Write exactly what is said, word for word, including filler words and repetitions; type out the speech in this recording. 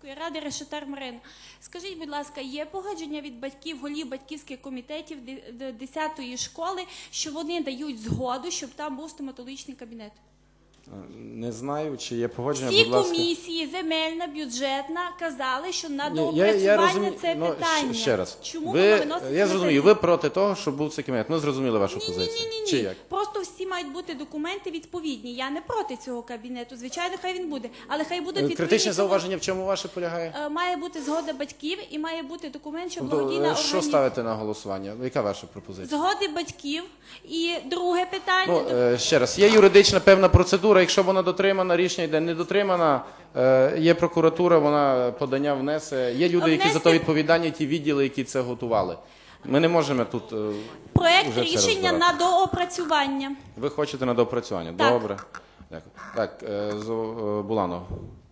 міської ради Решетар Марина. Скажіть, будь ласка, є погодження від батьків, голів батьківських комітетів десятої школи, що вони дають згоду, щоб там був стоматологічний кабінет? Не знаю, чи є погодження, Всі будь ласка. комісії, земельна, бюджетна, казали, що на Ні, доопрацювання я, я розумію, це ну, питання. Ще раз. Чому ви, воно виноситься я на зрозумів, сесію? ви проти того, щоб був цей кабінет. Ми зрозуміли вашу Ні, позицію. ні, ні, ні, Чи ні. як? Просто всі мають бути документи відповідні. Я не проти цього кабінету. Звичайно, хай він буде. Але хай будуть відповідні... Критичне зауваження в чому ваше полягає? Е, Має бути згода батьків і має бути документ, що Тобто, благодійна що організація... ставите на голосування? Яка ваша пропозиція? Згоди батьків. І друге питання... Ну, е, ще раз, є юридична певна процедура, якщо вона дотримана, рішення йде не дотримана, е, є прокуратура, вона подання внесе, є люди, які за то відповідальні, ті відділи, які це готували. Ми не можемо тут е, Проект вже це рішення розбирати. на доопрацювання. Ви хочете на доопрацювання? Так. Добре. Дякую. Так, е, Зо- е, Буланов.